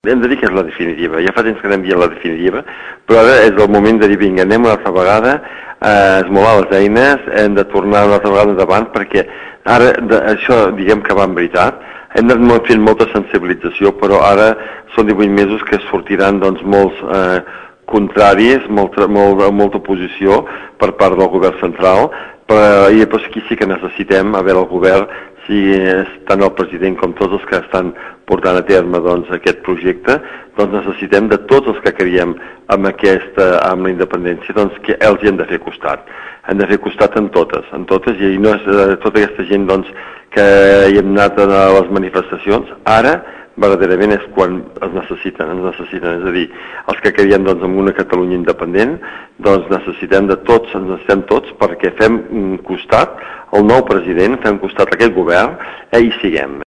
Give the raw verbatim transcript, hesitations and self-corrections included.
hem de dir que és la definitiva. Ja fa temps que anem dient la definitiva, però ara és el moment de dir, vinga, anem una altra vegada a esmolar les eines, hem de tornar una altra vegada endavant, perquè ara de, això diguem que va en veritat. Hem anat fent molta sensibilització, però ara són divuit mesos que sortiran doncs, molts eh, contraris, molta, molt, molta oposició per part del govern central, però, i després aquí sí que necessitem, a veure el govern, si tant el president com tots els que estan portant a terme doncs, aquest projecte, doncs necessitem de tots els que creiem amb, aquesta, amb la independència, doncs que els hi hem de fer costat. Hem de fer costat en totes, en totes, i no és eh, tota aquesta gent doncs, que hi hem anat a les manifestacions, ara verdaderament és quan es necessiten, ens necessiten, és a dir, els que creiem doncs, en una Catalunya independent, doncs necessitem de tots, ens necessitem tots perquè fem costat al nou president, fem costat a aquest govern, eh, i siguem.